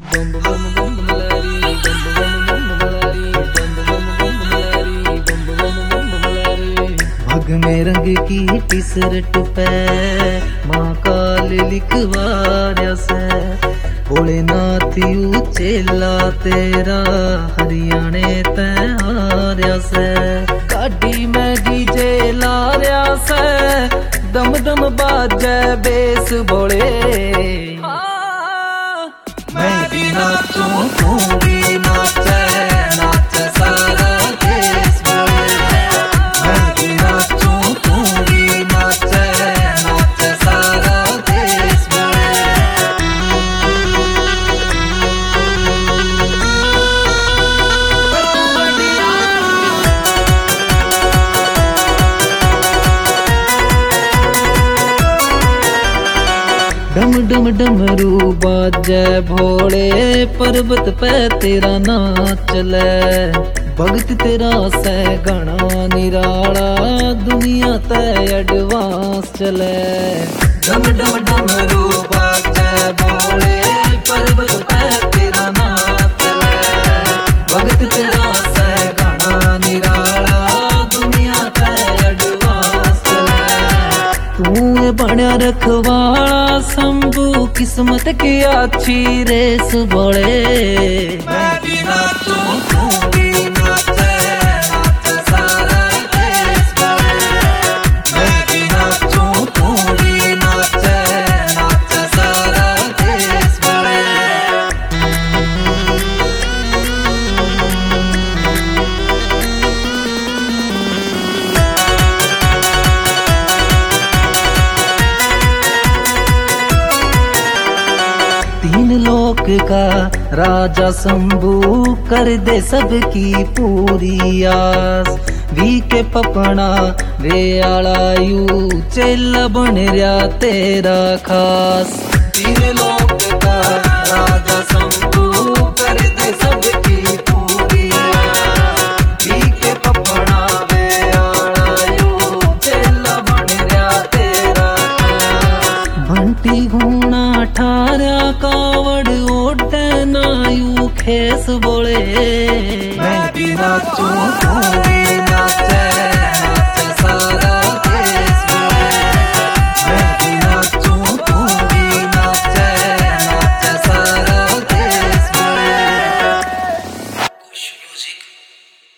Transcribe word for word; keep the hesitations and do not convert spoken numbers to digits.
बम बम बम मलारी बम बम बम मलारी बम बम बम मलारी बम बम बम मलारी। भग में रंग की टी शर्ट पे महाकाल लिखवाया से भोलेनाथ चेला तेरा हरियाणे ते हार्या से। गाड़ी में डीजे लार्या से दम दम बाजे बेस भोले। मैं भी नाचूं तू भी नाचे नाचे सारा देश भोले। मैं भी नाचूं तू भी नाचे नाचे सारा देश भोले। डम डम डमरू बाजे भोले पर्वत पे तेरा नाच ले। भगत तेरा से घना निराला दुनिया ते एडवांस चले। डम डम डमरू बाजे भोले पर्वत पे तेरा नाच ले। भगत तेरा से घना निराला दुनिया ते एडवांस चले। तू बड़ा रखवाला शंभू किस्मत की अच्छी रेस भोले। मैं भी नाचूं तू भी नाचे नाचे सारा देश भोले। मैं भी नाचूं तू भी नाचे नाचे सारा देश भोले। तीन लोक का राजा शंभू कर दे सबकी पूरी आस। वी के पपना वे आलायू चेला बन रहा तेरा खास। तीन लोक का राजा शंभू कर दे सबकी पूरी आस। वी के पपना वे आलायू चेला बन रहा तेरा खास। बंटी घूना ठारा कावड़ ओटे नायू खेस बोले। मैं भी नाचूं तू भी